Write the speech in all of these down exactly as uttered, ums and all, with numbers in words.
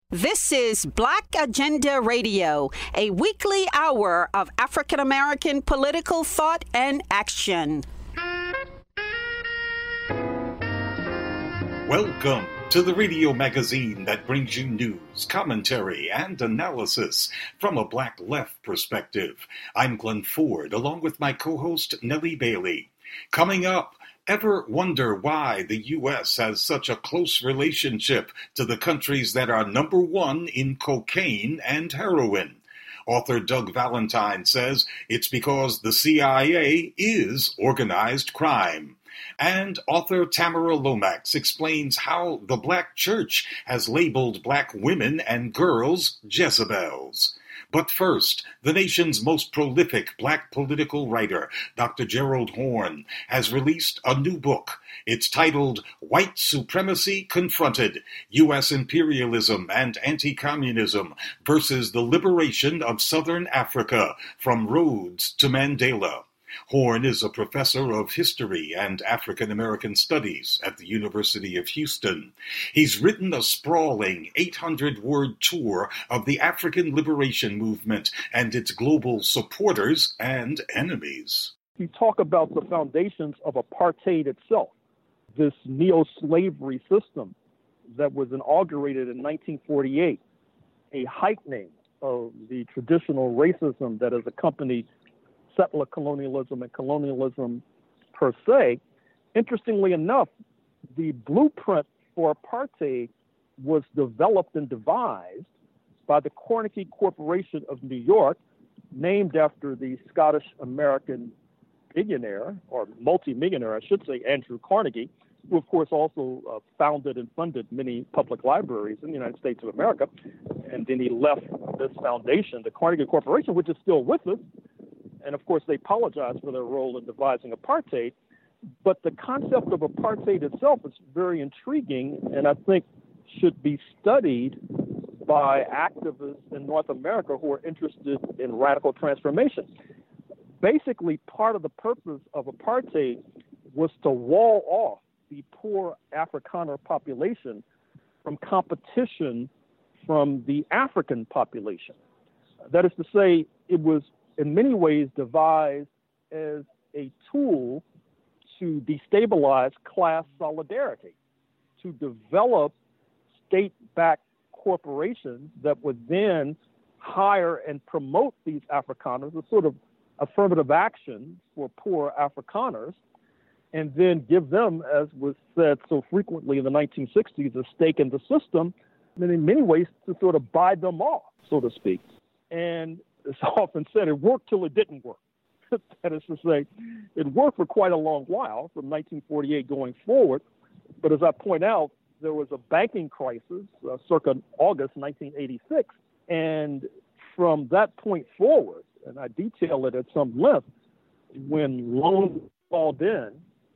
This is Black Agenda Radio, a weekly hour of African American political thought and action. Welcome to the radio magazine that brings you news, commentary, and analysis from a Black left perspective. I'm Glenn Ford, along with my co-host Nellie Bailey. Coming up, ever wonder why the U S has such a close relationship to the countries that are number one in cocaine and heroin? Author Doug Valentine says it's because the C I A is organized crime. And author Tamara Lomax explains how the Black church has labeled Black women and girls Jezebels. But first, the nation's most prolific Black political writer, Doctor Gerald Horne, has released a new book. It's titled White Supremacy Confronted, U S Imperialism and Anti-Communism versus the Liberation of Southern Africa, from Rhodes to Mandela. Horne is a professor of history and African American studies at the University of Houston. He's written a sprawling eight hundred word tour of the African liberation movement and its global supporters and enemies. You talk about the foundations of apartheid itself, this neo-slavery system that was inaugurated in nineteen forty-eight, a heightening of the traditional racism that has accompanied settler colonialism and colonialism per se. Interestingly enough, the blueprint for apartheid was developed and devised by the Carnegie Corporation of New York, named after the Scottish-American billionaire, or multi-millionaire, I should say, Andrew Carnegie, who of course also uh, founded and funded many public libraries in the United States of America. And then he left this foundation, the Carnegie Corporation, which is still with us. And of course, they apologized for their role in devising apartheid. But the concept of apartheid itself is very intriguing, and I think should be studied by activists in North America who are interested in radical transformation. Basically, part of the purpose of apartheid was to wall off the poor Afrikaner population from competition from the African population. That is to say, it was in many ways devised as a tool to destabilize class solidarity, to develop state-backed corporations that would then hire and promote these Afrikaners, a sort of affirmative action for poor Afrikaners, and then give them, as was said so frequently in the nineteen sixties, a stake in the system, and in many ways to sort of buy them off, so to speak. And it's often said it worked till it didn't work. That is to say, it worked for quite a long while, from nineteen forty-eight going forward. But as I point out, there was a banking crisis uh, circa August nineteen eighty-six. And from that point forward, and I detail it at some length, when loans called in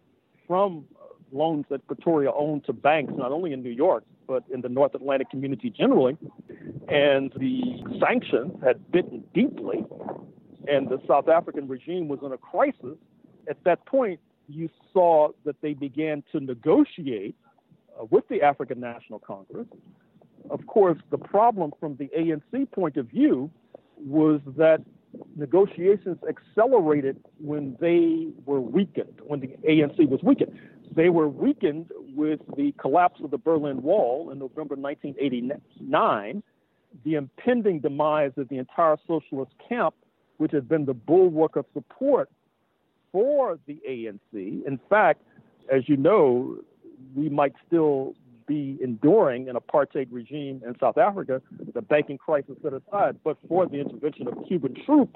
from loans that Pretoria owned to banks, not only in New York, but in the North Atlantic community generally, and the sanctions had bitten deeply, and the South African regime was in a crisis. At that point, you saw that they began to negotiate uh, with the African National Congress. Of course, the problem from the A N C point of view was that negotiations accelerated when they were weakened, when the A N C was weakened. They were weakened with the collapse of the Berlin Wall in November nineteen eighty-nine, the impending demise of the entire socialist camp, which had been the bulwark of support for the A N C. In fact, as you know, we might still be enduring an apartheid regime in South Africa, the banking crisis set aside, but for the intervention of Cuban troops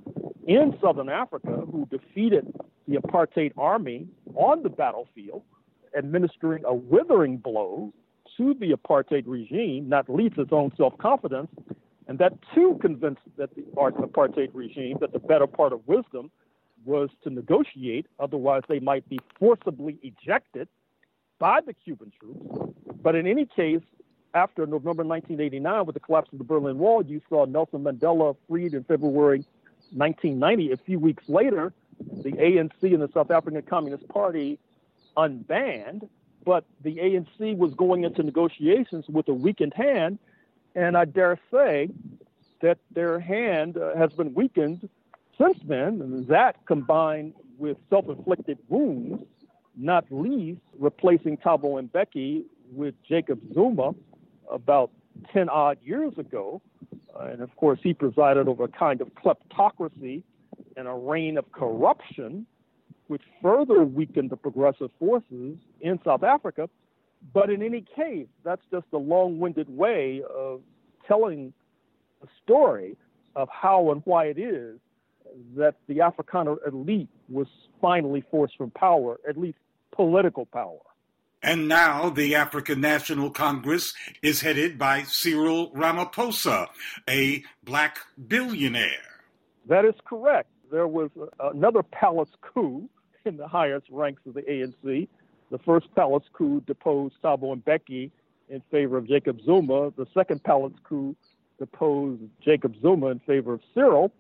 in Southern Africa who defeated the apartheid army on the battlefield, administering a withering blow to the apartheid regime, not least its own self-confidence, and that too convinced that the apartheid regime that the better part of wisdom was to negotiate, otherwise they might be forcibly ejected by the Cuban troops. But in any case, after November nineteen eighty-nine, with the collapse of the Berlin Wall, you saw Nelson Mandela freed in February nineteen ninety. A few weeks later, the A N C and the South African Communist Party unbanned, but the A N C was going into negotiations with a weakened hand, And I dare say that their hand uh, has been weakened since then, and that combined with self-inflicted wounds, not least replacing Thabo Mbeki with Jacob Zuma about ten odd years ago. Uh, and of course, he presided over a kind of kleptocracy and a reign of corruption, which further weakened the progressive forces in South Africa. But in any case, that's just a long-winded way of telling the story of how and why it is that the Afrikaner elite was finally forced from power, at least political power. And now the African National Congress is headed by Cyril Ramaphosa, a black billionaire. That is correct. There was another palace coup in the highest ranks of the A N C. The first palace coup deposed Thabo Mbeki in favor of Jacob Zuma. The second palace coup deposed Jacob Zuma in favor of Cyril.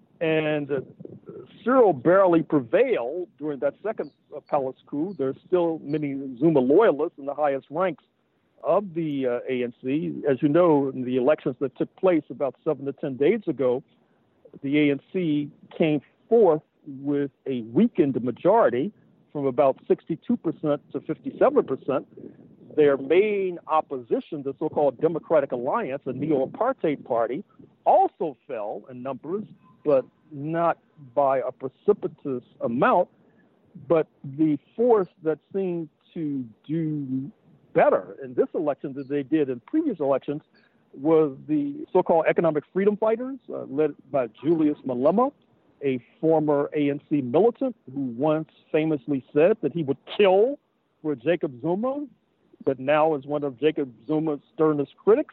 And uh, Cyril barely prevailed during that second uh, palace coup. There's still many Zuma loyalists in the highest ranks of the uh, A N C. As you know, in the elections that took place about seven to ten days ago, the A N C came forth with a weakened majority from about sixty-two percent to fifty-seven percent. Their main opposition, the so-called Democratic Alliance, a neo-apartheid party, also fell in numbers, but not by a precipitous amount. But the force that seemed to do better in this election than they did in previous elections was the so-called economic freedom fighters, uh, led by Julius Malema, a former A N C militant who once famously said that he would kill for Jacob Zuma, but now is one of Jacob Zuma's sternest critics.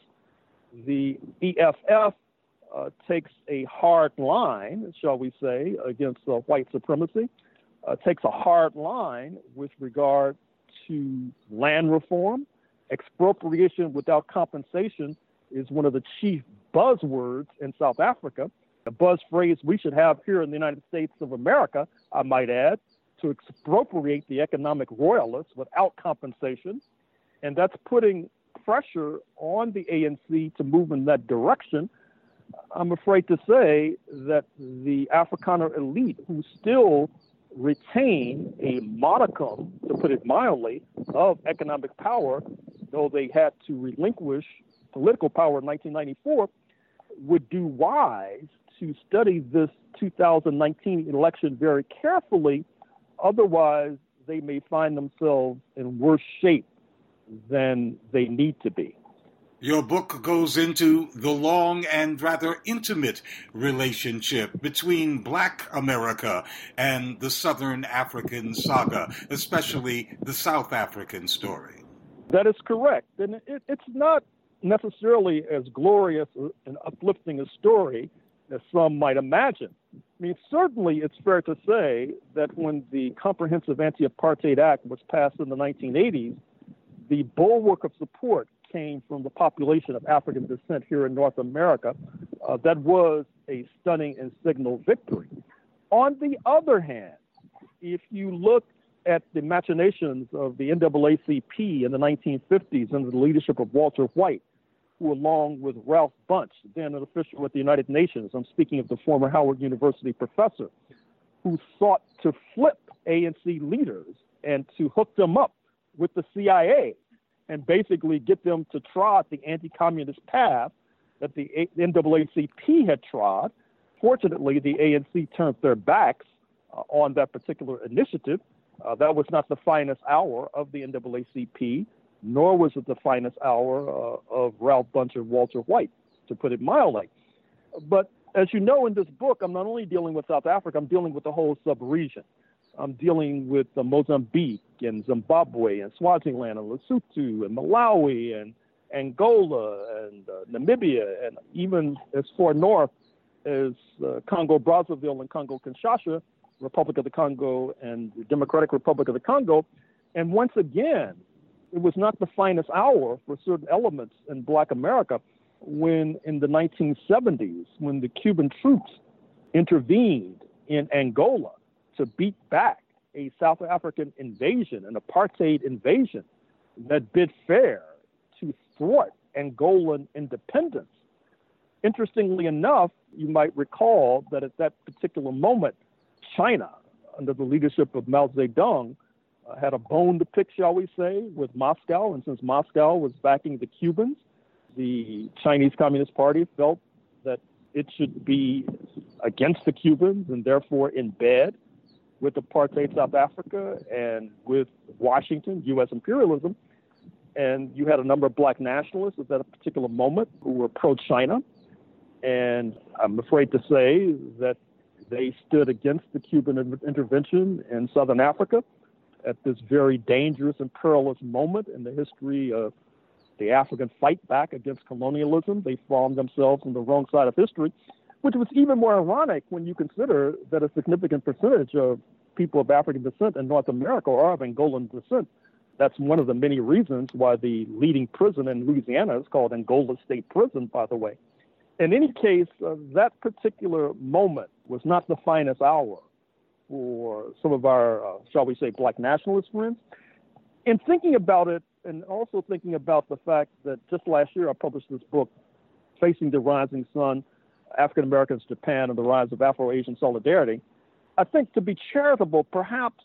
The E F F uh, takes a hard line, shall we say, against uh, white supremacy, uh, takes a hard line with regard to land reform. Expropriation without compensation is one of the chief buzzwords in South Africa. A buzz phrase we should have here in the United States of America, I might add, to expropriate the economic royalists without compensation. And that's putting pressure on the A N C to move in that direction. I'm afraid to say that the Afrikaner elite, who still retain a modicum, to put it mildly, of economic power, though they had to relinquish political power in nineteen ninety-four, would do wise to study this two thousand nineteen election very carefully. Otherwise, they may find themselves in worse shape than they need to be. Your book goes into the long and rather intimate relationship between Black America and the Southern African saga, especially the South African story. That is correct. And it, it's not necessarily as glorious and uplifting a story as some might imagine. I mean, certainly it's fair to say that when the Comprehensive Anti-Apartheid Act was passed in the nineteen eighties, the bulwark of support came from the population of African descent here in North America. Uh, that was a stunning and signal victory. On the other hand, if you look at the machinations of the N double A C P in the nineteen fifties under the leadership of Walter White, who along with Ralph Bunche, then an official with the United Nations, I'm speaking of the former Howard University professor, who sought to flip A N C leaders and to hook them up with the C I A and basically get them to trot the anti-communist path that the N double A C P had trod. Fortunately, the A N C turned their backs uh, on that particular initiative. Uh, that was not the finest hour of the N double A C P, nor was it the finest hour uh, of Ralph Bunche and Walter White, to put it mildly. But as you know, in this book, I'm not only dealing with South Africa, I'm dealing with the whole sub-region. I'm dealing with uh, Mozambique and Zimbabwe and Swaziland and Lesotho and Malawi and Angola and uh, Namibia, and even as far north as uh, Congo Brazzaville and Congo Kinshasa, Republic of the Congo and the Democratic Republic of the Congo. And once again, it was not the finest hour for certain elements in Black America when in the nineteen seventies, when the Cuban troops intervened in Angola to beat back a South African invasion, an apartheid invasion that bid fair to thwart Angolan independence. Interestingly enough, you might recall that at that particular moment, China, under the leadership of Mao Zedong, uh, had a bone to pick, shall we say, with Moscow. And since Moscow was backing the Cubans, the Chinese Communist Party felt that it should be against the Cubans and therefore in bed with apartheid South Africa and with Washington, U S imperialism. And you had a number of black nationalists at that particular moment who were pro-China. And I'm afraid to say that they stood against the Cuban intervention in Southern Africa at this very dangerous and perilous moment in the history of the African fight back against colonialism. They found themselves on the wrong side of history, which was even more ironic when you consider that a significant percentage of people of African descent in North America are of Angolan descent. That's one of the many reasons why the leading prison in Louisiana is called Angola State Prison, by the way. In any case, uh, that particular moment was not the finest hour for some of our, uh, shall we say, black nationalist friends. In thinking about it, and also thinking about the fact that just last year I published this book, Facing the Rising Sun, African Americans, Japan, and the Rise of Afro-Asian Solidarity, I think to be charitable, perhaps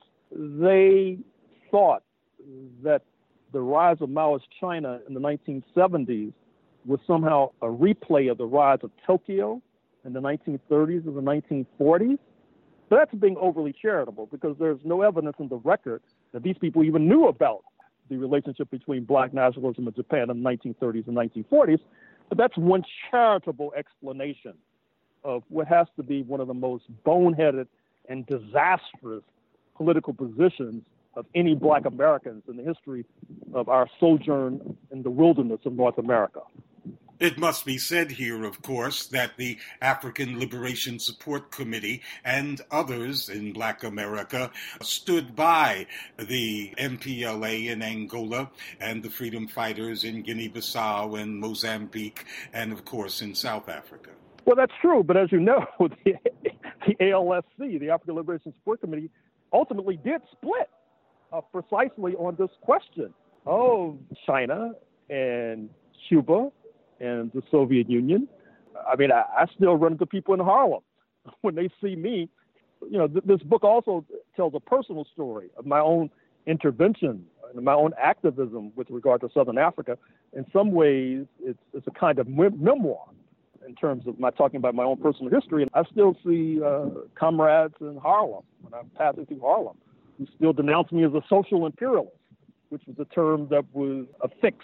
they thought that the rise of Maoist China in the nineteen seventies was somehow a replay of the rise of Tokyo in the nineteen thirties and the nineteen forties. But that's being overly charitable because there's no evidence in the record that these people even knew about the relationship between black nationalism in Japan in the nineteen thirties and nineteen forties. But that's one charitable explanation of what has to be one of the most boneheaded and disastrous political positions of any black Americans in the history of our sojourn in the wilderness of North America. It must be said here, of course, that the African Liberation Support Committee and others in Black America stood by the M P L A in Angola and the freedom fighters in Guinea-Bissau and Mozambique and, of course, in South Africa. Well, that's true. But as you know, the, the A L S C, the African Liberation Support Committee, ultimately did split uh, precisely on this question of China and Cuba and the Soviet Union. I mean, I, I still run into people in Harlem when they see me. You know, th- this book also tells a personal story of my own intervention and my own activism with regard to Southern Africa. In some ways, it's, it's a kind of me- memoir in terms of my talking about my own personal history. And I still see uh, comrades in Harlem when I'm passing through Harlem who still denounce me as a social imperialist, which was a term that was affixed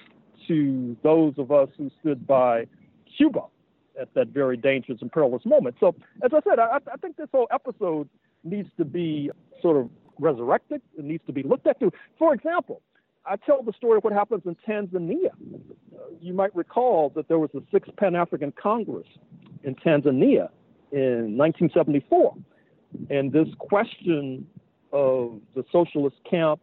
to those of us who stood by Cuba at that very dangerous and perilous moment. So, as I said, I, I think this whole episode needs to be sort of resurrected. It needs to be looked at too. For example, I tell the story of what happens in Tanzania. Uh, you might recall that there was a Sixth Pan-African Congress in Tanzania in nineteen seventy-four. And this question of the socialist camp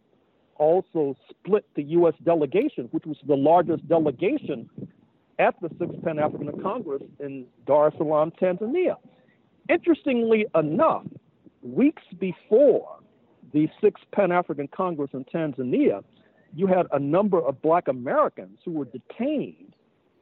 also split the U S delegation, which was the largest delegation at the Sixth Pan-African Congress in Dar es Salaam, Tanzania. Interestingly enough, weeks before the Sixth Pan-African Congress in Tanzania, you had a number of black Americans who were detained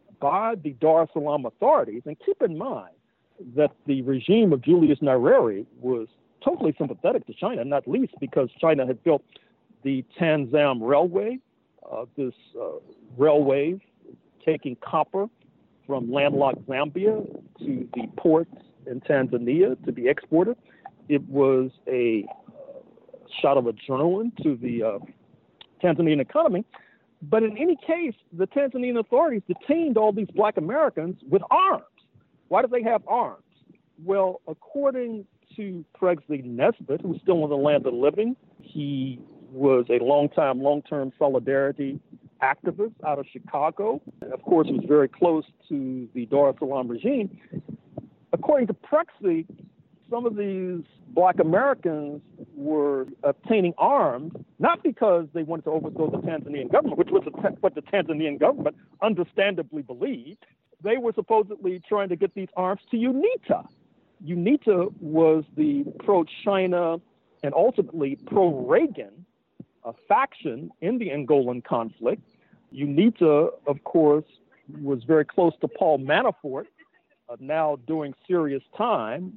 by the Dar es Salaam authorities. And keep in mind that the regime of Julius Nyerere was totally sympathetic to China, not least because China had built the Tanzam Railway, uh, this uh, railway taking copper from landlocked Zambia to the ports in Tanzania to be exported. It was a uh, shot of adrenaline to the uh, Tanzanian economy. But in any case, the Tanzanian authorities detained all these black Americans with arms. Why do they have arms? Well, according to Pregsley Nesbitt, who's still in the land of the living, he was a long-time, long-term solidarity activist out of Chicago. And of course, he was very close to the Dar es Salaam regime. According to Prexley, some of these black Americans were obtaining arms, not because they wanted to overthrow the Tanzanian government, which was what the Tanzanian government understandably believed. They were supposedly trying to get these arms to UNITA. UNITA was the pro-China and ultimately pro-Reagan a faction in the Angolan conflict. UNITA, of course, was very close to Paul Manafort, uh, now doing serious time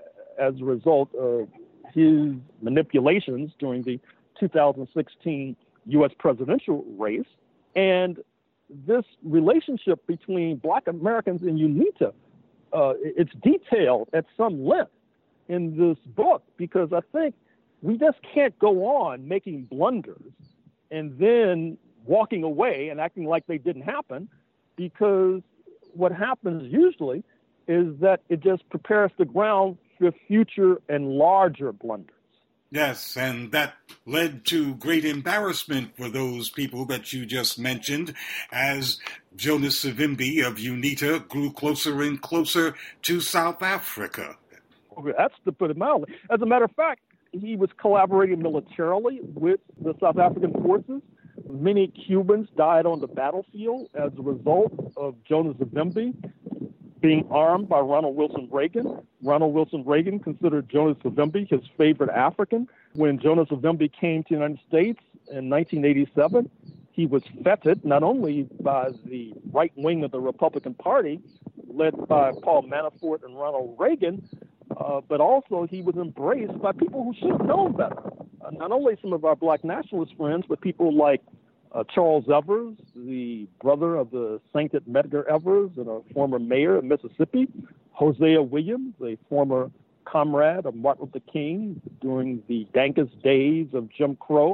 as a result of his manipulations during the two thousand sixteen U S presidential race. And this relationship between Black Americans and UNITA, uh, it's detailed at some length in this book, because I think we just can't go on making blunders and then walking away and acting like they didn't happen, because what happens usually is that it just prepares the ground for future and larger blunders. Yes, and that led to great embarrassment for those people that you just mentioned, as Jonas Savimbi of UNITA grew closer and closer to South Africa. Okay, that's to put it mildly. As a matter of fact, he was collaborating militarily with the South African forces. Many Cubans died on the battlefield as a result of Jonas Savimbi being armed by Ronald Wilson Reagan. Ronald Wilson Reagan considered Jonas Savimbi his favorite African. When Jonas Savimbi came to the United States in nineteen eighty-seven, he was feted not only by the right wing of the Republican Party, led by Paul Manafort and Ronald Reagan, uh, but also he was embraced by people who should have known better. Uh, not only some of our Black nationalist friends, but people like Uh, Charles Evers, the brother of the sainted Medgar Evers and a former mayor of Mississippi, Hosea Williams, a former comrade of Martin Luther King during the dankest days of Jim Crow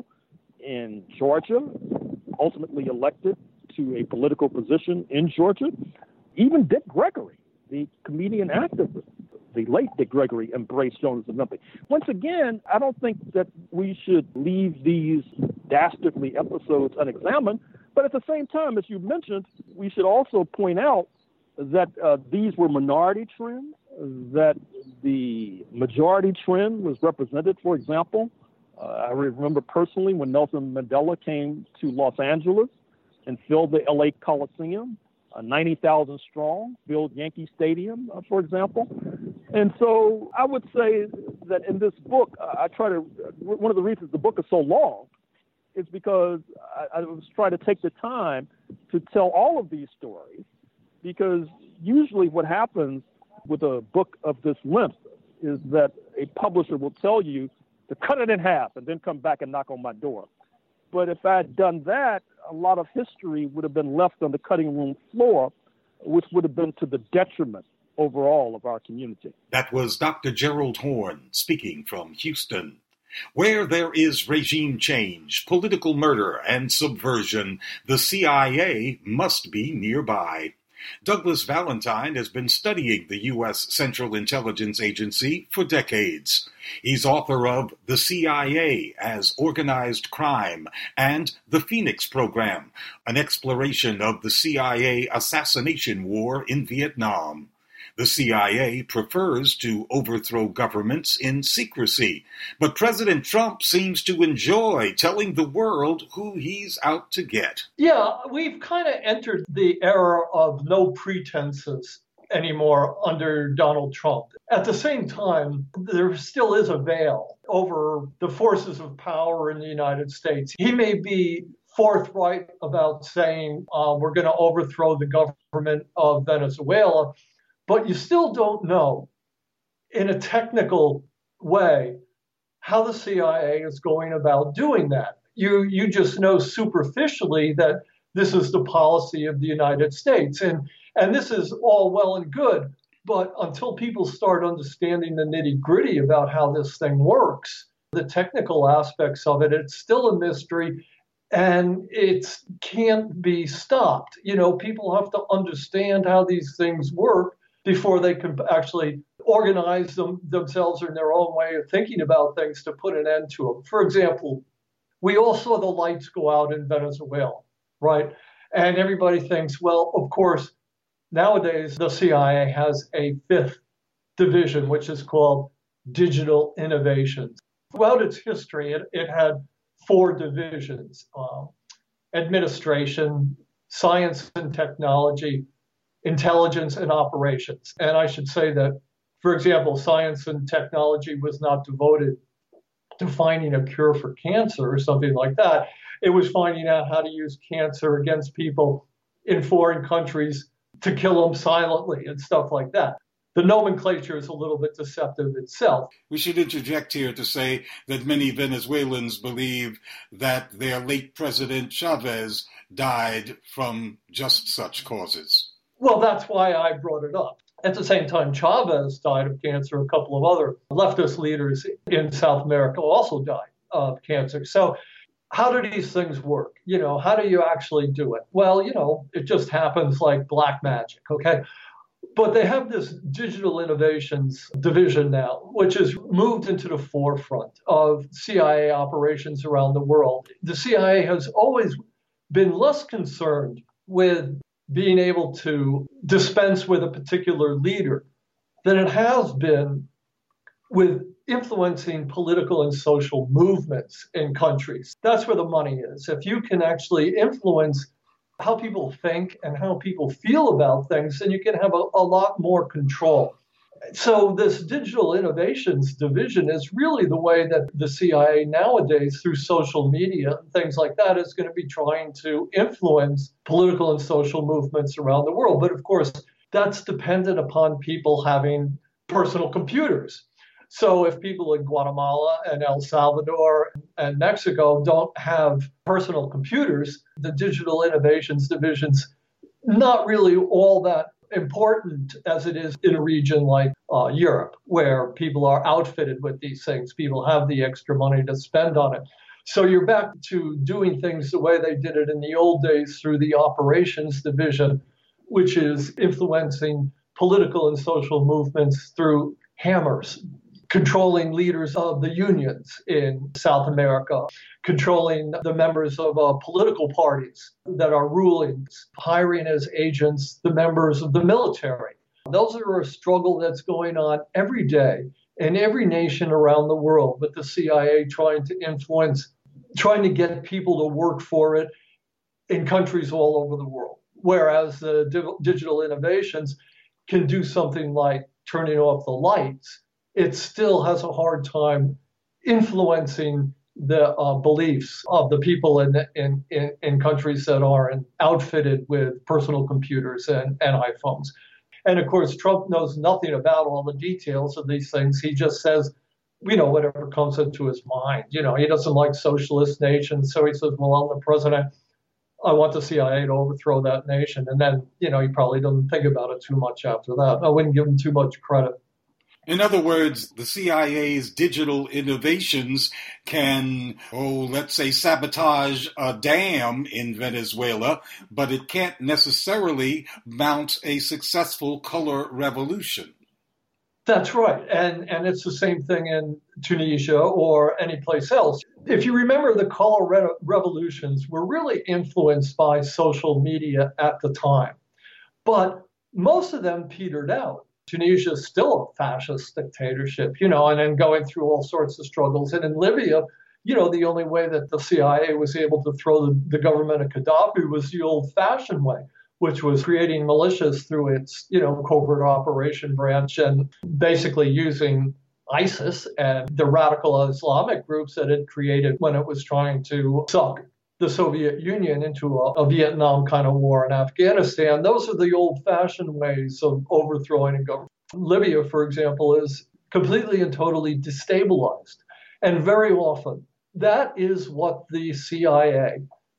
in Georgia, ultimately elected to a political position in Georgia. Even Dick Gregory, the comedian activist, the late Dick Gregory, embraced Jonas Savimbi. Once again, I don't think that we should leave these dastardly episodes unexamined, but at the same time, as you mentioned, we should also point out that uh, these were minority trends, that the majority trend was represented. For example, uh, I remember personally when Nelson Mandela came to Los Angeles and filled the L A Coliseum, uh, ninety thousand strong, filled Yankee Stadium, uh, for example. And so I would say that in this book, uh, I try to, one of the reasons the book is so long is because I, I was trying to take the time to tell all of these stories, because usually what happens with a book of this length is that a publisher will tell you to cut it in half and then come back and knock on my door. But if I had done that, a lot of history would have been left on the cutting room floor, which would have been to the detriment overall of our community. That was Doctor Gerald Horne speaking from Houston. Where there is regime change, political murder, and subversion, the C I A must be nearby. Douglas Valentine has been studying the U S Central Intelligence Agency for decades. He's author of The C I A as Organized Crime and The Phoenix Program, an exploration of the C I A assassination war in Vietnam. The C I A prefers to overthrow governments in secrecy, but President Trump seems to enjoy telling the world who he's out to get. Yeah, we've kind of entered the era of no pretenses anymore under Donald Trump. At the same time, there still is a veil over the forces of power in the United States. He may be forthright about saying uh, we're going to overthrow the government of Venezuela, but you still don't know in a technical way how the C I A is going about doing that. You you just know superficially that this is the policy of the United States. And, and this is all well and good, but until people start understanding the nitty-gritty about how this thing works, the technical aspects of it, it's still a mystery and it can't be stopped. You know, people have to understand how these things work before they can actually organize them themselves in their own way of thinking about things to put an end to them. For example, we all saw the lights go out in Venezuela, right? And everybody thinks, well, of course, nowadays the C I A has a fifth division, which is called Digital Innovations. Throughout its history, it, it had four divisions: uh, administration, science and technology, intelligence, and operations. And I should say that, for example, science and technology was not devoted to finding a cure for cancer or something like that. It was finding out how to use cancer against people in foreign countries to kill them silently and stuff like that. The nomenclature is a little bit deceptive itself. We should interject here to say that many Venezuelans believe that their late President Chavez died from just such causes. Well, that's why I brought it up. At the same time, Chavez died of cancer. A couple of other leftist leaders in South America also died of cancer. So how do these things work? You know, how do you actually do it? Well, you know, it just happens like black magic, okay? But they have this digital innovations division now, which has moved into the forefront of C I A operations around the world. The C I A has always been less concerned with being able to dispense with a particular leader than it has been with influencing political and social movements in countries. That's where the money is. If you can actually influence how people think and how people feel about things, then you can have a, a lot more control. So this digital innovations division is really the way that the C I A nowadays, through social media and things like that, is going to be trying to influence political and social movements around the world. But of course, that's dependent upon people having personal computers. So if people in Guatemala and El Salvador and Mexico don't have personal computers, the digital innovations division's not really all that important as it is in a region like uh, Europe, where people are outfitted with these things. People have the extra money to spend on it. So you're back to doing things the way they did it in the old days through the operations division, which is influencing political and social movements through hammers, controlling leaders of the unions in South America, controlling the members of uh, political parties that are ruling, hiring as agents the members of the military. Those are a struggle that's going on every day in every nation around the world, with the C I A trying to influence, trying to get people to work for it in countries all over the world. Whereas the di- digital innovations can do something like turning off the lights, it still has a hard time influencing the uh, beliefs of the people in, in, in, in countries that are in, outfitted with personal computers and, and iPhones. And of course, Trump knows nothing about all the details of these things. He just says, you know, whatever comes into his mind. You know, he doesn't like socialist nations. So he says, well, I'm the president. I want the C I A to overthrow that nation. And then, you know, he probably doesn't think about it too much after that. I wouldn't give him too much credit. In other words, the C I A's digital innovations can, oh, let's say, sabotage a dam in Venezuela, but it can't necessarily mount a successful color revolution. That's right. And and it's the same thing in Tunisia or any place else. If you remember, the color re- revolutions were really influenced by social media at the time, but most of them petered out. Tunisia is still a fascist dictatorship, you know, and then going through all sorts of struggles. And in Libya, you know, the only way that the C I A was able to throw the, the government of Gaddafi was the old-fashioned way, which was creating militias through its, you know, covert operation branch and basically using ISIS and the radical Islamic groups that it created when it was trying to suck the Soviet Union into a, a Vietnam kind of war in Afghanistan. Those are the old-fashioned ways of overthrowing a government. Libya, for example, is completely and totally destabilized. And very often, that is what the C I A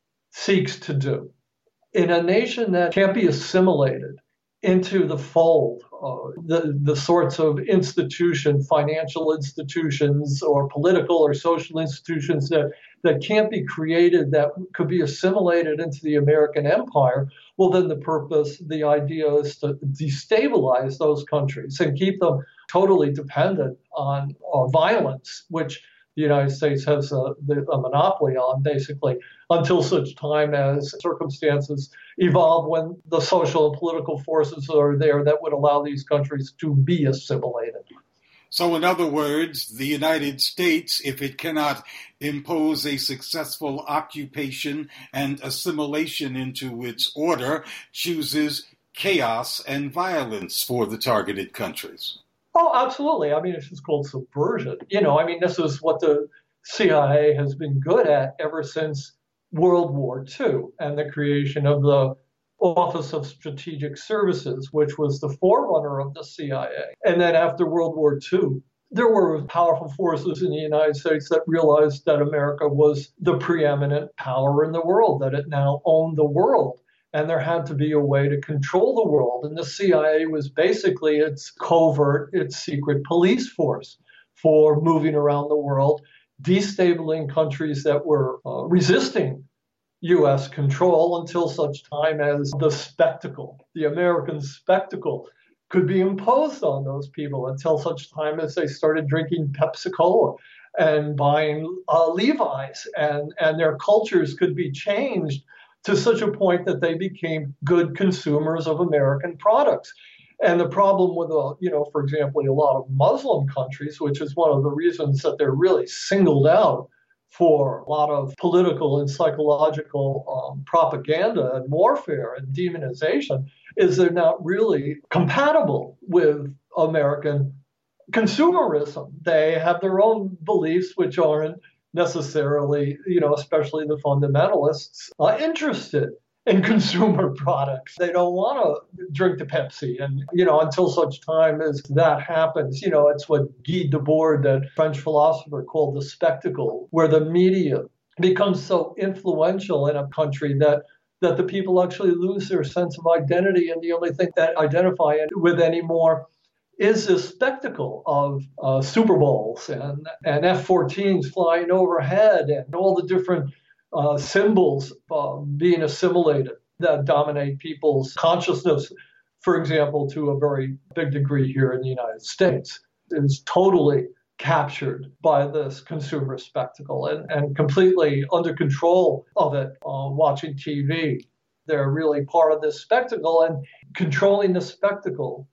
seeks to do. In a nation that can't be assimilated into the fold, uh, the, the sorts of institution, financial institutions or political or social institutions that, that can't be created, that could be assimilated into the American empire, well, then the purpose, the idea is to destabilize those countries and keep them totally dependent on uh, violence, which the United States has a, a monopoly on, basically, until such time as circumstances evolve when the social and political forces are there that would allow these countries to be assimilated. So in other words, the United States, if it cannot impose a successful occupation and assimilation into its order, chooses chaos and violence for the targeted countries. Oh, absolutely. I mean, it's just called subversion. You know, I mean, this is what the C I A has been good at ever since World War Two and the creation of the Office of Strategic Services, which was the forerunner of the C I A. And then after World War Two, there were powerful forces in the United States that realized that America was the preeminent power in the world, that it now owned the world. And there had to be a way to control the world. And the C I A was basically its covert, its secret police force for moving around the world, destabilizing countries that were uh, resisting U S control until such time as the spectacle, the American spectacle, could be imposed on those people, until such time as they started drinking Pepsi-Cola and buying uh, Levi's, and, and their cultures could be changed to such a point that they became good consumers of American products. And the problem with, uh, you know, for example, a lot of Muslim countries, which is one of the reasons that they're really singled out for a lot of political and psychological um, propaganda and warfare and demonization, is they're not really compatible with American consumerism. They have their own beliefs, which aren't necessarily, you know, especially the fundamentalists, uh, interested in consumer products. They don't want to drink the Pepsi. And, you know, until such time as that happens, you know, it's what Guy Debord, that French philosopher, called the spectacle, where the media becomes so influential in a country that that the people actually lose their sense of identity, and the only thing that identify it with anymore is this spectacle of uh, Super Bowls and, and F fourteens flying overhead and all the different uh, symbols uh, being assimilated that dominate people's consciousness, for example, to a very big degree here in the United States. It is totally captured by this consumer spectacle and, and completely under control of it, uh, watching T V. They're really part of this spectacle, and controlling the spectacle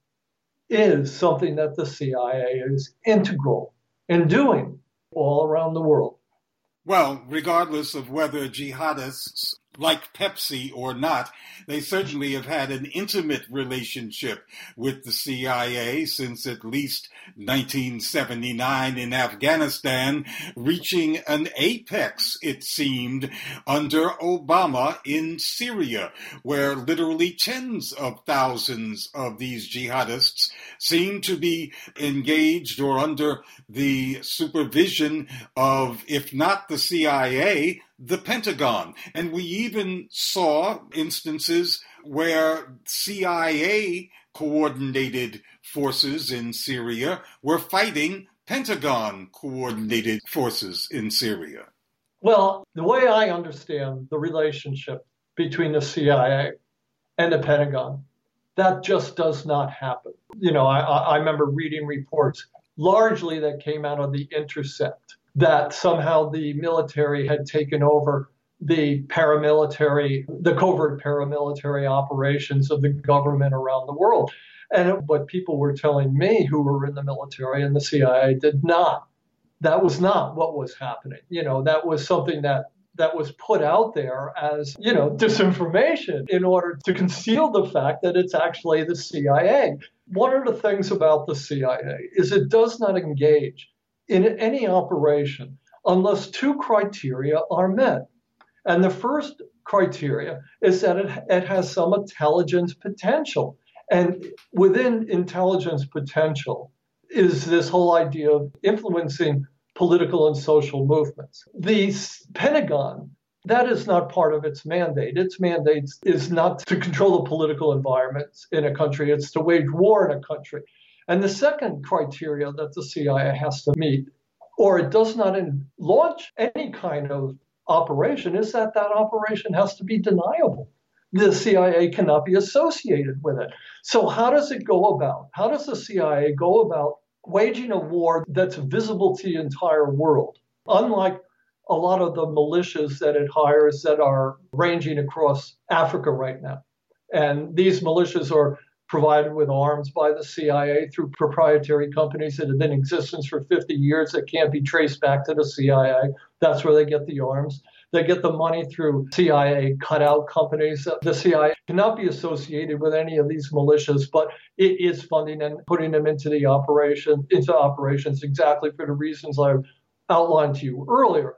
is something that the C I A is integral in doing all around the world. Well, regardless of whether jihadists like Pepsi or not, they certainly have had an intimate relationship with the C I A since at least nineteen seventy-nine in Afghanistan, reaching an apex, it seemed, under Obama in Syria, where literally tens of thousands of these jihadists seem to be engaged or under the supervision of, if not the C I A, the Pentagon. And we even saw instances where C I A coordinated forces in Syria were fighting Pentagon coordinated forces in Syria. Well, the way I understand the relationship between the C I A and the Pentagon, that just does not happen. You know, I, I remember reading reports largely that came out of The Intercept, that somehow the military had taken over the paramilitary, the covert paramilitary operations of the government around the world. And what people were telling me who were in the military and the C I A did not. That was not what was happening. You know, that was something that that was put out there as, you know, disinformation in order to conceal the fact that it's actually the C I A. One of the things about the C I A is it does not engage in any operation unless two criteria are met. And the first criteria is that it, it has some intelligence potential. And within intelligence potential is this whole idea of influencing political and social movements. The Pentagon, that is not part of its mandate. Its mandate is not to control the political environment in a country, it's to wage war in a country. And the second criteria that the C I A has to meet, or it does not in, launch any kind of operation, is that that operation has to be deniable. The C I A cannot be associated with it. So how does it go about? How does the C I A go about waging a war that's visible to the entire world? Unlike a lot of the militias that it hires that are ranging across Africa right now. And these militias are provided with arms by the C I A through proprietary companies that have been in existence for fifty years that can't be traced back to the C I A. That's where they get the arms. They get the money through C I A cutout companies. The C I A cannot be associated with any of these militias, but it is funding and putting them into the operation, into operations exactly for the reasons I outlined to you earlier.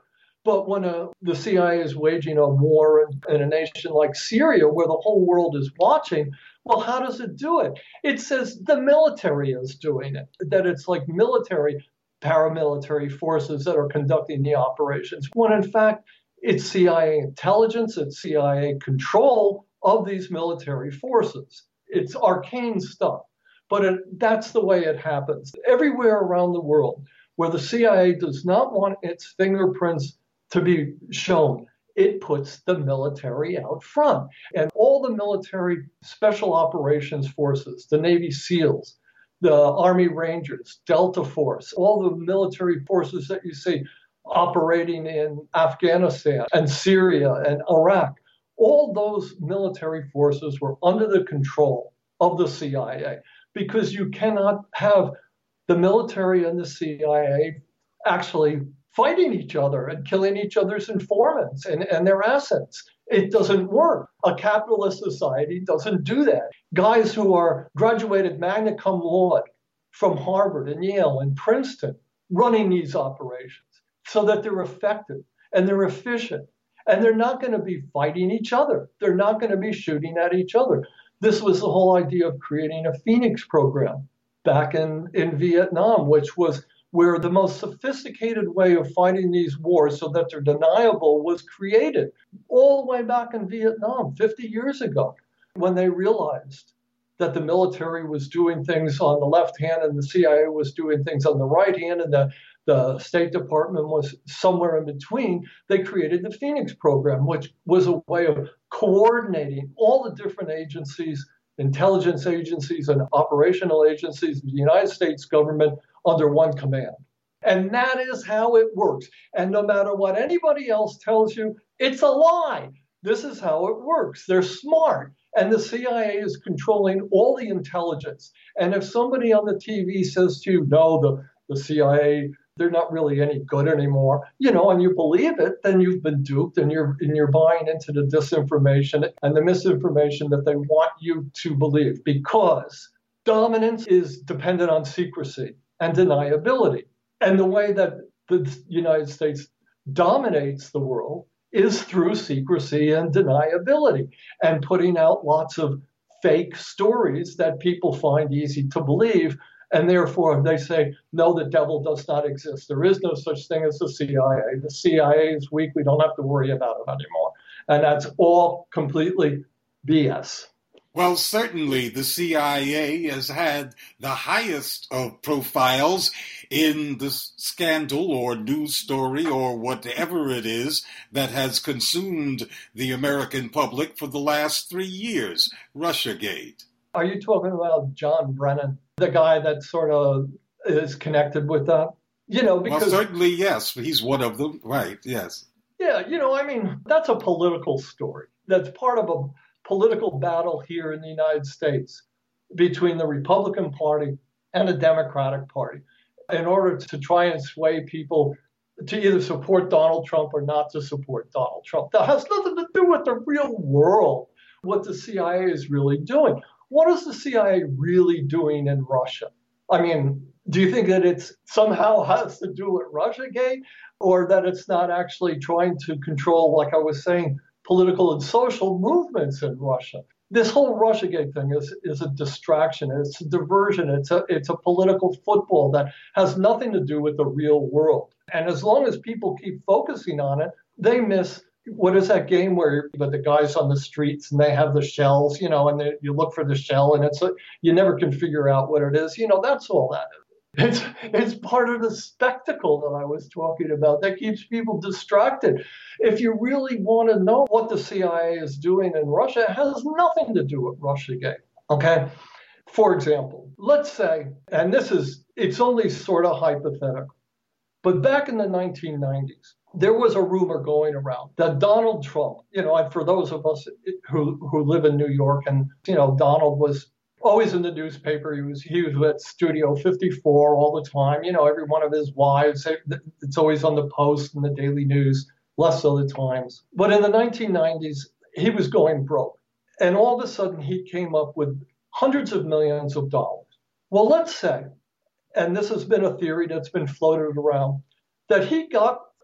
But when a, the C I A is waging a war in, in a nation like Syria, where the whole world is watching, well, how does it do it? It says the military is doing it, that it's like military, paramilitary forces that are conducting the operations, when in fact, it's C I A intelligence, it's C I A control of these military forces. It's arcane stuff, but it, that's the way it happens. Everywhere around the world where the C I A does not want its fingerprints to be shown, it puts the military out front. And all the military special operations forces, the Navy SEALs, the Army Rangers, Delta Force, all the military forces that you see operating in Afghanistan and Syria and Iraq, all those military forces were under the control of the C I A, because you cannot have the military and the C I A actually fighting each other and killing each other's informants and, and their assets. It doesn't work. A capitalist society doesn't do that. Guys who are graduated magna cum laude from Harvard and Yale and Princeton running these operations so that they're effective and they're efficient, and they're not going to be fighting each other. They're not going to be shooting at each other. This was the whole idea of creating a Phoenix program back in, in Vietnam, which was where the most sophisticated way of fighting these wars so that they're deniable was created all the way back in Vietnam fifty years ago, when they realized that the military was doing things on the left hand and the C I A was doing things on the right hand, and the, the State Department was somewhere in between. They created the Phoenix program, which was a way of coordinating all the different agencies, intelligence agencies and operational agencies of the United States government under one command. And that is how it works. And no matter what anybody else tells you, it's a lie. This is how it works. They're smart. And the C I A is controlling all the intelligence. And if somebody on the T V says to you, no, the, the C I A, they're not really any good anymore, you know, and you believe it, then you've been duped, and you're and you're buying into the disinformation and the misinformation that they want you to believe, because dominance is dependent on secrecy and deniability. And the way that the United States dominates the world is through secrecy and deniability, and putting out lots of fake stories that people find easy to believe. And therefore, they say, no, the devil does not exist. There is no such thing as the C I A. The C I A is weak. We don't have to worry about it anymore. And that's all completely B S. Well, certainly the C I A has had the highest of profiles in the scandal or news story or whatever it is that has consumed the American public for the last three years, Russiagate. Are you talking about John Brennan, the guy that sort of is connected with that? You know, because well, certainly, yes. He's one of them. Right, yes. Yeah, you know, I mean, that's a political story. That's part of a political battle here in the United States between the Republican Party and the Democratic Party in order to try and sway people to either support Donald Trump or not to support Donald Trump. That has nothing to do with the real world, what the C I A is really doing. What is the C I A really doing in Russia? I mean, do you think that it's somehow has to do with Russiagate, or that it's not actually trying to control, like I was saying, political and social movements in Russia? This whole Russiagate thing is, is a distraction. It's a diversion. It's a, it's a political football that has nothing to do with the real world. And as long as people keep focusing on it, they miss, what is that game where but the guys on the streets and they have the shells, you know, and they, you look for the shell and it's a, you never can figure out what it is. You know, that's all that is. It's, it's part of the spectacle that I was talking about that keeps people distracted. If you really want to know what the C I A is doing in Russia, it has nothing to do with Russiagate, okay? For example, let's say, and this is, it's only sort of hypothetical, but back in the nineteen nineties, there was a rumor going around that Donald Trump, you know, and for those of us who, who live in New York, and, you know, Donald was always in the newspaper. He was he was at Studio fifty-four all the time. You know, every one of his wives, it's always on the Post and the Daily News, less of the Times. But in the nineteen nineties, he was going broke. And all of a sudden, he came up with hundreds of millions of dollars. Well, let's say, and this has been a theory that's been floated around, that he got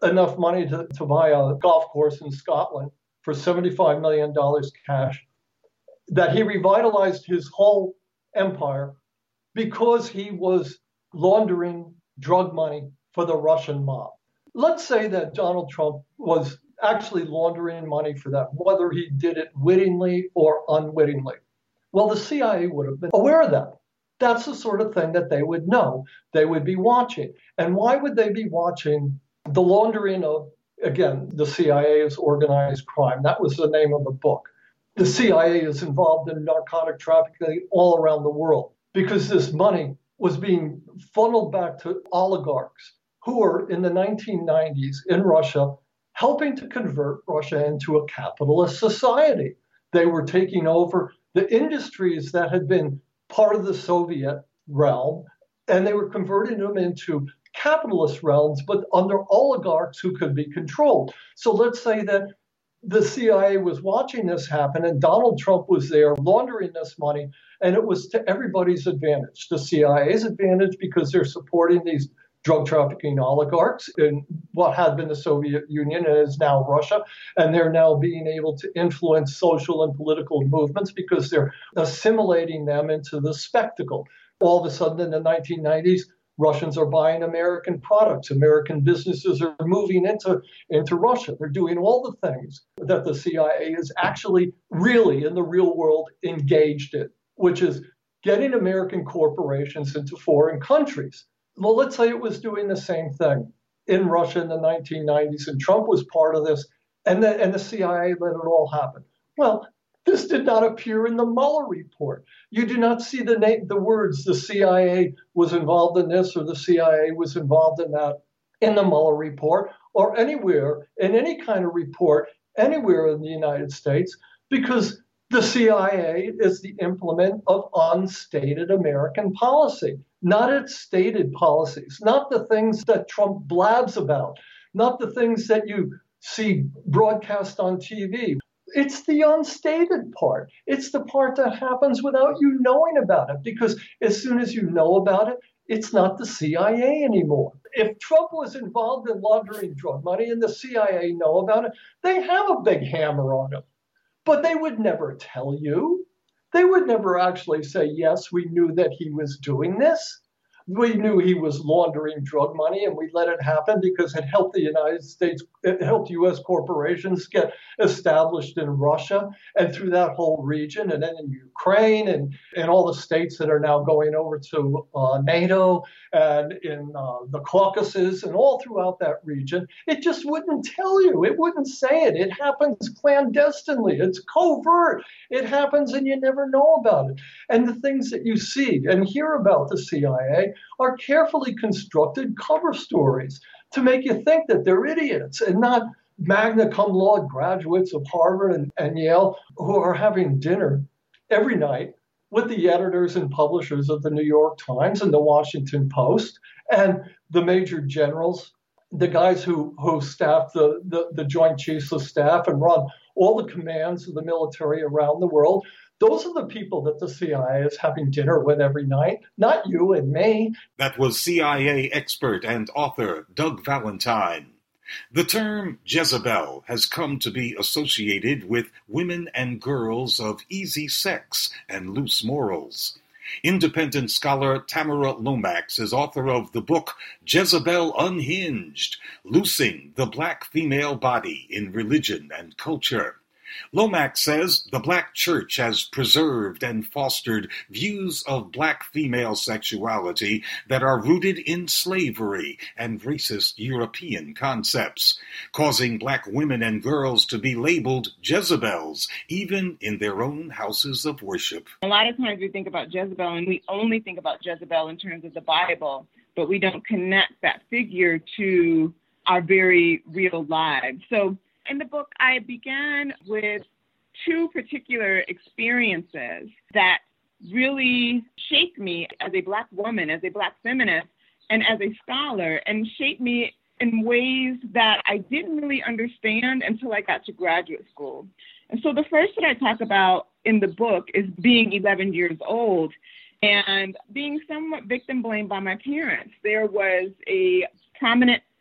enough money to, to buy a golf course in Scotland for seventy-five million dollars cash, that he revitalized his whole empire because he was laundering drug money for the Russian mob. Let's say that Donald Trump was actually laundering money for that, whether he did it wittingly or unwittingly. Well, the C I A would have been aware of that. That's the sort of thing that they would know. They would be watching. And why would they be watching the laundering of, again, the C I A is organized crime? That was the name of the book. The C I A is involved in narcotic trafficking all around the world because this money was being funneled back to oligarchs who were in the nineteen nineties in Russia helping to convert Russia into a capitalist society. They were taking over the industries that had been part of the Soviet realm, and they were converting them into capitalist realms, but under oligarchs who could be controlled. So let's say that the C I A was watching this happen and Donald Trump was there laundering this money, and it was to everybody's advantage. The C I A's advantage because they're supporting these drug trafficking oligarchs in what had been the Soviet Union and is now Russia, and they're now being able to influence social and political movements because they're assimilating them into the spectacle. All of a sudden in the nineteen nineties, Russians are buying American products. American businesses are moving into, into Russia. They're doing all the things that the C I A is actually really in the real world engaged in, which is getting American corporations into foreign countries. Well, let's say it was doing the same thing in Russia in the nineteen nineties, and Trump was part of this, and the, and the C I A let it all happen. Well, this did not appear in the Mueller report. You do not see the name, the words, the C I A was involved in this or the C I A was involved in that in the Mueller report or anywhere, in any kind of report, anywhere in the United States, because the C I A is the implement of unstated American policy, not its stated policies, not the things that Trump blabs about, not the things that you see broadcast on T V. It's the unstated part. It's the part that happens without you knowing about it, because as soon as you know about it, it's not the C I A anymore. If Trump was involved in laundering drug money and the C I A know about it, they have a big hammer on him. But they would never tell you. They would never actually say, yes, we knew that he was doing this. We knew he was laundering drug money, and we let it happen because it helped the United States, it helped U S corporations get established in Russia and through that whole region, and then in Ukraine and, and all the states that are now going over to uh, NATO and in uh, the Caucasus and all throughout that region. It just wouldn't tell you. It wouldn't say it. It happens clandestinely. It's covert. It happens and you never know about it. And the things that you see and hear about the C I A are carefully constructed cover stories to make you think that they're idiots and not magna cum laude graduates of Harvard and, and Yale who are having dinner every night with the editors and publishers of the New York Times and the Washington Post and the major generals, the guys who, who staff the, the, the Joint Chiefs of Staff and run all the commands of the military around the world. Those are the people that the C I A is having dinner with every night, not you and me. That was C I A expert and author Doug Valentine. The term Jezebel has come to be associated with women and girls of easy sex and loose morals. Independent scholar Tamara Lomax is author of the book Jezebel Unhinged, Loosing the Black Female Body in Religion and Culture. Lomax says the Black Church has preserved and fostered views of Black female sexuality that are rooted in slavery and racist European concepts, causing Black women and girls to be labeled Jezebels, even in their own houses of worship. A lot of times we think about Jezebel and we only think about Jezebel in terms of the Bible, but we don't connect that figure to our very real lives. So in the book, I began with two particular experiences that really shaped me as a Black woman, as a Black feminist, and as a scholar, and shaped me in ways that I didn't really understand until I got to graduate school. And so the first that I talk about in the book is being eleven years old and being somewhat victim blamed by my parents. There was a prominent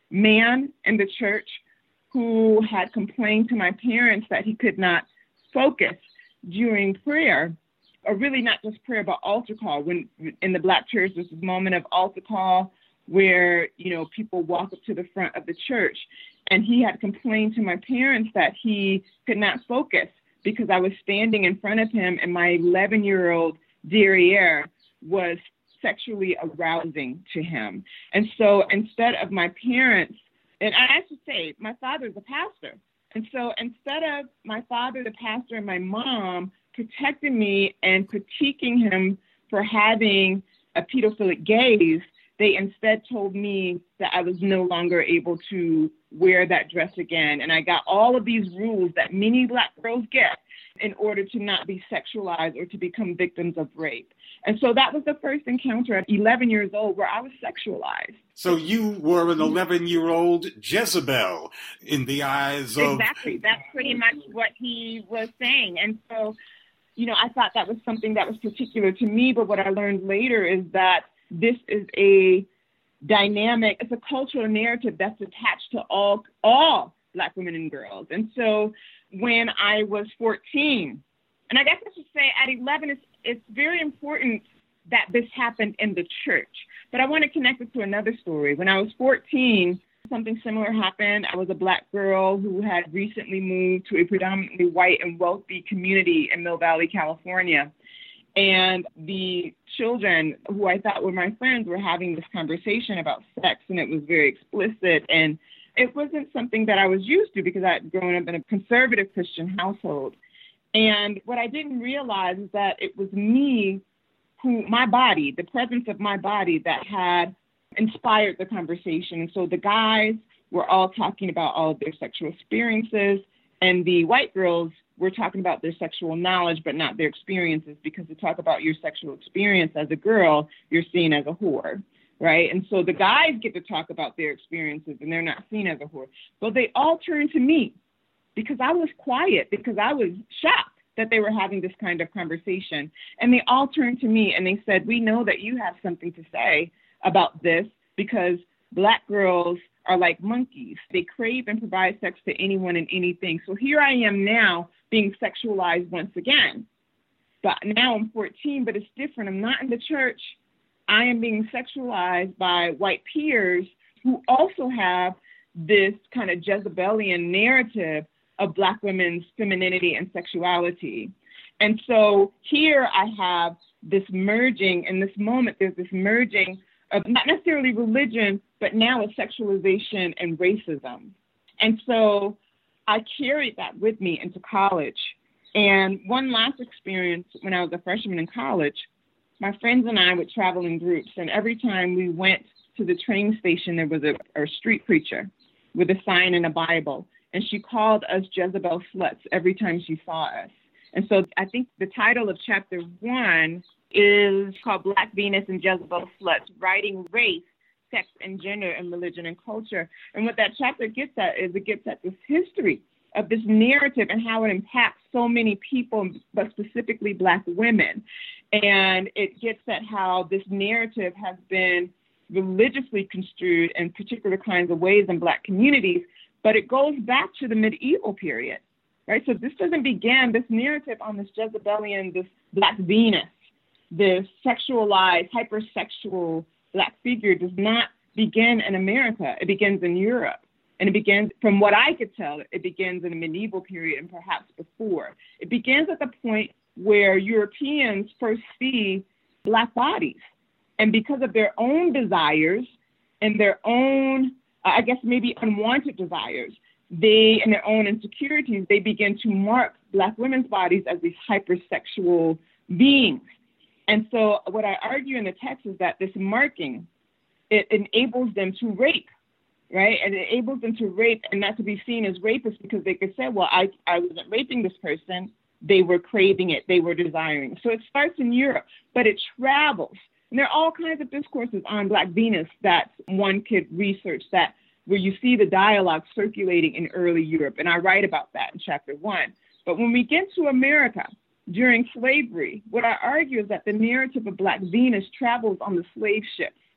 man in the church who had complained to my parents that he could not focus during prayer, or really not just prayer, but altar call. When in the Black church, there's this moment of altar call where, you know, people walk up to the front of the church. And he had complained to my parents that he could not focus because I was standing in front of him and my eleven-year-old derriere was sexually arousing to him. And so instead of my parents, and I have to say, my father is a pastor. And so instead of my father, the pastor, and my mom protecting me and critiquing him for having a pedophilic gaze, they instead told me that I was no longer able to wear that dress again. And I got all of these rules that many Black girls get in order to not be sexualized or to become victims of rape. And so that was the first encounter at eleven years old where I was sexualized. So you were an eleven-year-old Jezebel in the eyes of... Exactly. That's pretty much what he was saying. And so, you know, I thought that was something that was particular to me. But what I learned later is that this is a dynamic, it's a cultural narrative that's attached to all all Black women and girls. And so when I was fourteen, and I guess I should say at eleven, it's, it's very important that this happened in the church. But I want to connect it to another story. When I was fourteen, something similar happened. I was a Black girl who had recently moved to a predominantly white and wealthy community in Mill Valley, California. And the children who I thought were my friends were having this conversation about sex, and it was very explicit. And it wasn't something that I was used to because I had grown up in a conservative Christian household. And what I didn't realize is that it was me who, my body, the presence of my body that had inspired the conversation. And so the guys were all talking about all of their sexual experiences, and the white girls were talking about their sexual knowledge, but not their experiences, because to talk about your sexual experience as a girl, you're seen as a whore, right? And so the guys get to talk about their experiences, and they're not seen as a whore. But they all turned to me because I was quiet, because I was shocked that they were having this kind of conversation. And they all turned to me and they said, we know that you have something to say about this because Black girls are like monkeys. They crave and provide sex to anyone and anything. So here I am now being sexualized once again. But now I'm fourteen, but it's different. I'm not in the church. I am being sexualized by white peers who also have this kind of Jezebelian narrative of Black women's femininity and sexuality. And so here I have this merging, in this moment, there's this merging of not necessarily religion, but now a sexualization and racism. And so I carried that with me into college. And one last experience, when I was a freshman in college, my friends and I would travel in groups. And every time we went to the train station, there was a, a street preacher with a sign and a Bible. And she called us Jezebel sluts every time she saw us. And so I think the title of chapter one is called Black Venus and Jezebel Sluts, Writing Race, Sex and Gender and Religion and Culture. And what that chapter gets at is it gets at this history of this narrative and how it impacts so many people, but specifically Black women. And it gets at how this narrative has been religiously construed in particular kinds of ways in Black communities, but it goes back to the medieval period, right? So this doesn't begin, this narrative on this Jezebelian, this Black Venus, this sexualized, hypersexual Black figure does not begin in America. It begins in Europe. And it begins, from what I could tell, it begins in the medieval period and perhaps before. It begins at the point where Europeans first see Black bodies. And because of their own desires and their own, I guess maybe unwanted desires, they, and their own insecurities, they begin to mark Black women's bodies as these hypersexual beings. And so what I argue in the text is that this marking, it enables them to rape, right? And it enables them to rape and not to be seen as rapists because they could say, well, I, I wasn't raping this person. They were craving it. They were desiring. So it starts in Europe, but it travels. And there are all kinds of discourses on Black Venus that one could research that where you see the dialogue circulating in early Europe. And I write about that in chapter one. But when we get to America, during slavery, what I argue is that the narrative of Black Venus travels on the slave ships.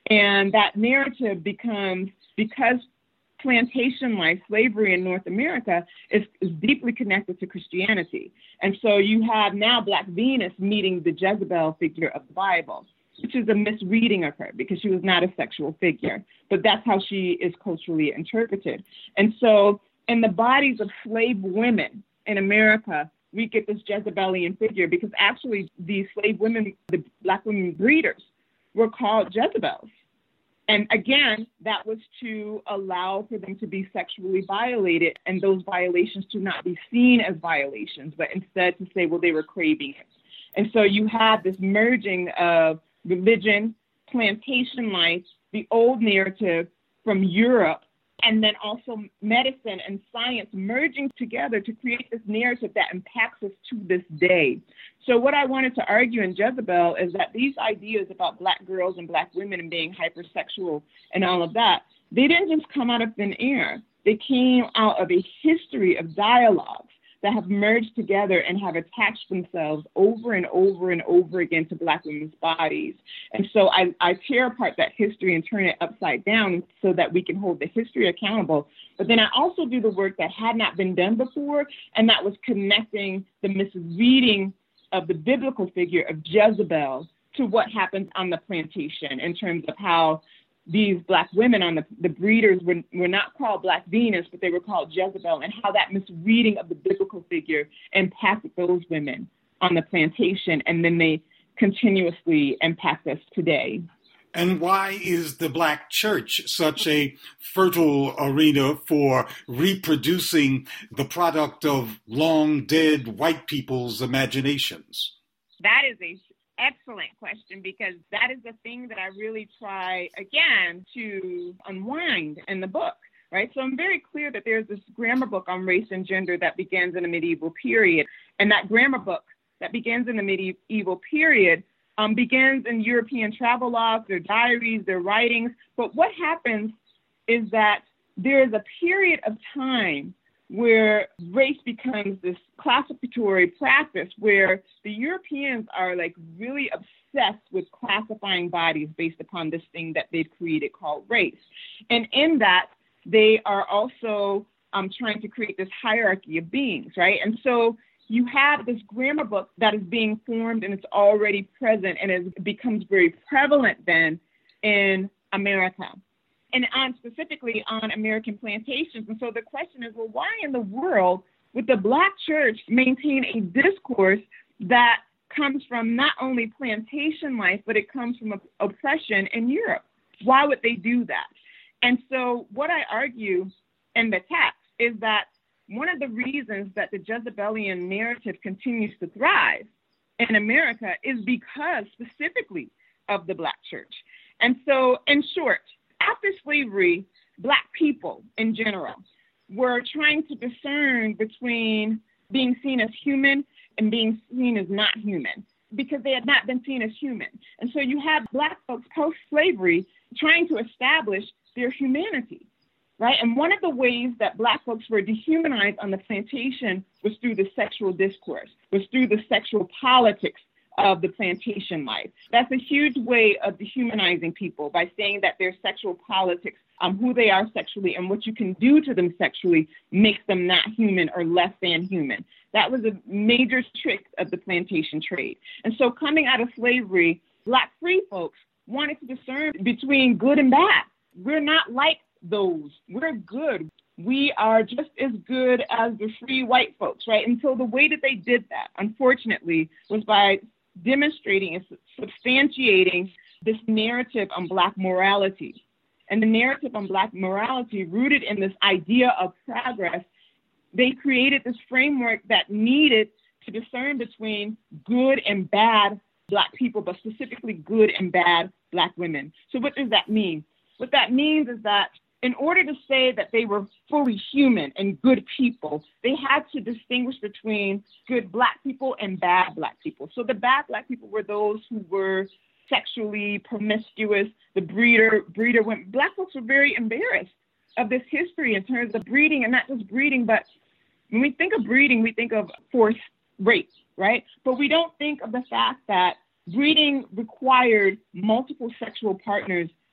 And that narrative becomes, because plantation life, slavery in North America is, is deeply connected to Christianity. And so you have now Black Venus meeting the Jezebel figure of the Bible, which is a misreading of her because she was not a sexual figure, but that's how she is culturally interpreted. And so in the bodies of slave women in America, we get this Jezebelian figure because actually these slave women, the Black women breeders, were called Jezebels. And again, that was to allow for them to be sexually violated and those violations to not be seen as violations, but instead to say, well, they were craving it. And so you have this merging of religion, plantation life, the old narrative from Europe, and then also medicine and science merging together to create this narrative that impacts us to this day. So what I wanted to argue in Jezebel is that these ideas about Black girls and Black women and being hypersexual and all of that, they didn't just come out of thin air. They came out of a history of dialogues that have merged together and have attached themselves over and over and over again to Black women's bodies. And so I, I tear apart that history and turn it upside down so that we can hold the history accountable. But then I also do the work that had not been done before, and that was connecting the misreading of the biblical figure of Jezebel to what happens on the plantation in terms of how these Black women on the, the breeders were, were not called Black Venus, but they were called Jezebel, and how that misreading of the biblical figure impacted those women on the plantation, and then they continuously impact us today. And why is the Black church such a fertile arena for reproducing the product of long dead white people's imaginations? That is a excellent question, because that is the thing that I really try, again, to unwind in the book, right? So I'm very clear that there's this grammar book on race and gender that begins in the medieval period. And that grammar book that begins in the medieval period um, begins in European travel logs, their diaries, their writings. But what happens is that there is a period of time where race becomes this classificatory practice where the Europeans are like really obsessed with classifying bodies based upon this thing that they've created called race. And in that, they are also um, trying to create this hierarchy of beings, right? And so you have this grammar book that is being formed and it's already present, and it becomes very prevalent then in America. And on specifically on American plantations. And so the question is, well, why in the world would the Black church maintain a discourse that comes from not only plantation life, but it comes from oppression in Europe? Why would they do that? And so what I argue in the text is that one of the reasons that the Jezebelian narrative continues to thrive in America is because specifically of the Black church. And so in short, after slavery, Black people in general were trying to discern between being seen as human and being seen as not human, because they had not been seen as human. And so you have Black folks post-slavery trying to establish their humanity, right? And one of the ways that Black folks were dehumanized on the plantation was through the sexual discourse, was through the sexual politics of the plantation life. That's a huge way of dehumanizing people by saying that their sexual politics, um, who they are sexually and what you can do to them sexually makes them not human or less than human. That was a major trick of the plantation trade. And so coming out of slavery, Black free folks wanted to discern between good and bad. We're not like those. We're good. We are just as good as the free white folks, right? And so the way that they did that, unfortunately, was by demonstrating and substantiating this narrative on Black morality. And the narrative on Black morality, rooted in this idea of progress, they created this framework that needed to discern between good and bad Black people, but specifically good and bad Black women. So what does that mean? What that means is that in order to say that they were fully human and good people, they had to distinguish between good Black people and bad Black people. So the bad Black people were those who were sexually promiscuous, the breeder, breeder women. Black folks were very embarrassed of this history in terms of breeding, and not just breeding, but when we think of breeding, we think of forced rape, right? But we don't think of the fact that breeding required multiple sexual partners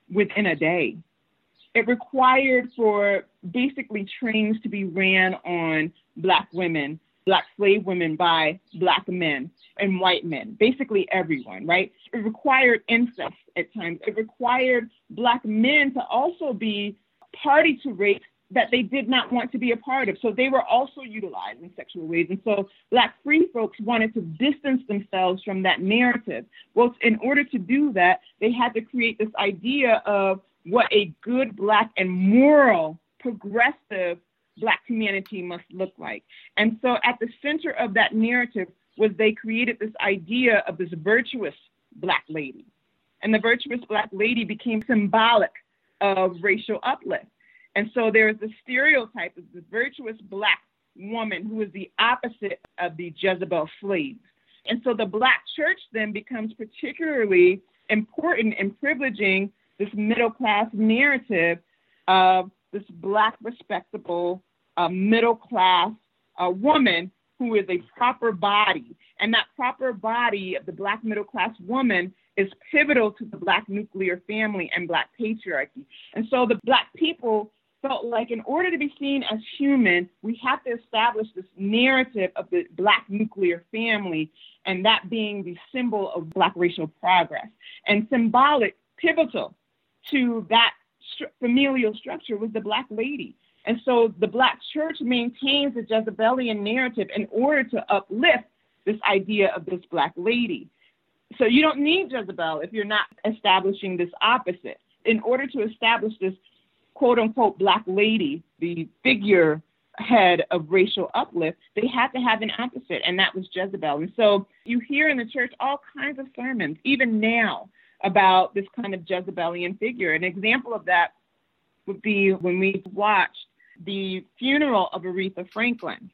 within a day. It required for basically trains to be ran on Black women, Black slave women by Black men and white men, basically everyone, right? It required incest at times. It required Black men to also be party to rapes that they did not want to be a part of. So they were also utilized in sexual ways. And so Black free folks wanted to distance themselves from that narrative. Well, in order to do that, they had to create this idea of what a good Black and moral, progressive Black humanity must look like. And so at the center of that narrative was they created this idea of this virtuous Black lady. And the virtuous Black lady became symbolic of racial uplift. And so there is the stereotype of the virtuous Black woman who is the opposite of the Jezebel slaves. And so the Black church then becomes particularly important in privileging this middle-class narrative of this Black respectable uh, middle-class uh, woman who is a proper body. And that proper body of the Black middle-class woman is pivotal to the Black nuclear family and Black patriarchy. And so the Black people felt like in order to be seen as human, we have to establish this narrative of the Black nuclear family, and that being the symbol of Black racial progress. And symbolic, pivotal to that st- familial structure was the Black lady. And so the Black church maintains the Jezebelian narrative in order to uplift this idea of this Black lady. So you don't need Jezebel if you're not establishing this opposite. In order to establish this quote unquote Black lady, the figure head of racial uplift, they had to have an opposite, and that was Jezebel. And so you hear in the church all kinds of sermons, even now, about this kind of Jezebelian figure. An example of that would be when we watched the funeral of Aretha Franklin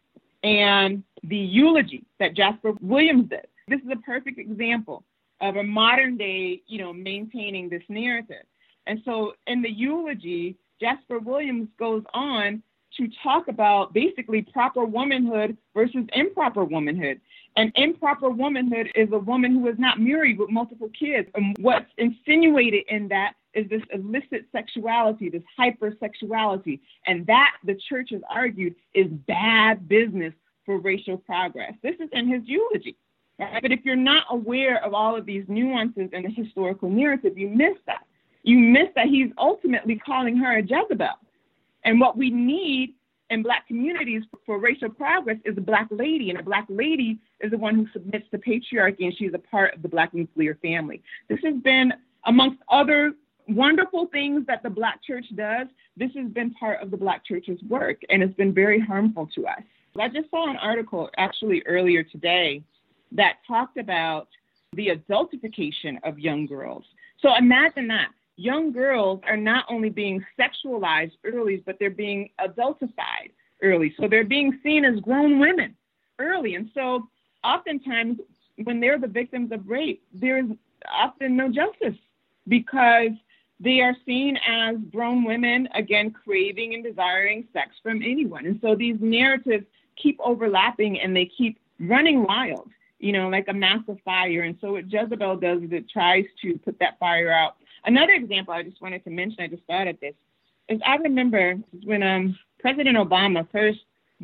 and the eulogy that Jasper Williams did. This is a perfect example of a modern day, you know, maintaining this narrative. And so in the eulogy, Jasper Williams goes on to talk about basically proper womanhood versus improper womanhood. And improper womanhood is a woman who is not married with multiple kids. And what's insinuated in that is this illicit sexuality, this hypersexuality. And that, the church has argued, is bad business for racial progress. This is in his eulogy. Right? But if you're not aware of all of these nuances in the historical narrative, you miss that. You miss that he's ultimately calling her a Jezebel. And what we need in Black communities for racial progress is a Black lady. And a Black lady is the one who submits to patriarchy, and she's a part of the Black nuclear family. This has been, amongst other wonderful things that the Black church does, this has been part of the Black church's work, and it's been very harmful to us. I just saw an article actually earlier today that talked about the adultification of young girls. So imagine that. Young girls are not only being sexualized early, but they're being adultified early. So they're being seen as grown women early. And so oftentimes when they're the victims of rape, there's often no justice because they are seen as grown women, again, craving and desiring sex from anyone. And so these narratives keep overlapping and they keep running wild, you know, like a massive fire. And so what Jezebel does is it tries to put that fire out. Another example I just wanted to mention, I just thought of this, is I remember when um, President Obama first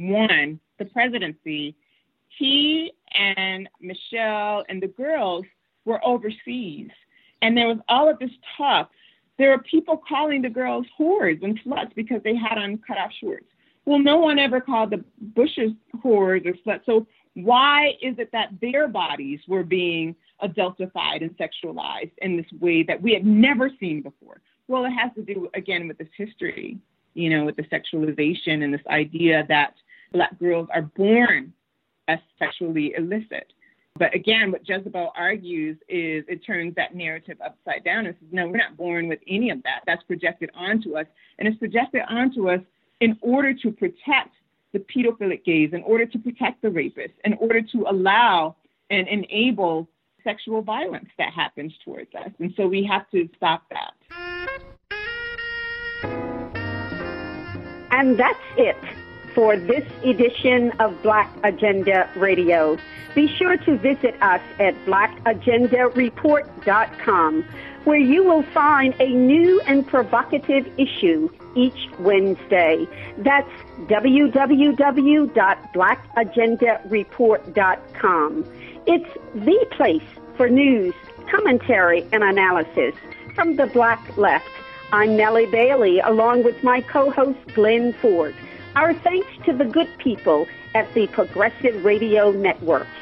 won the presidency, he and Michelle and the girls were overseas. And there was all of this talk. There were people calling the girls whores and sluts because they had on cut-off shorts. Well, no one ever called the Bushes whores or sluts. So why is it that their bodies were being adultified and sexualized in this way that we had never seen before? Well, it has to do, again, with this history, you know, with the sexualization and this idea that Black girls are born as sexually illicit. But again, what Jezebel argues is it turns that narrative upside down and says, no, we're not born with any of that. That's projected onto us. And it's projected onto us in order to protect the pedophilic gaze, in order to protect the rapists, in order to allow and enable sexual violence that happens towards us. And so we have to stop that. And that's it for this edition of Black Agenda Radio. Be sure to visit us at black agenda report dot com, where you will find a new and provocative issue each Wednesday. That's w w w dot black agenda report dot com. It's the place for news, commentary, and analysis from the Black Left. I'm Nellie Bailey, along with my co-host Glenn Ford. Our thanks to the good people at the Progressive Radio Network.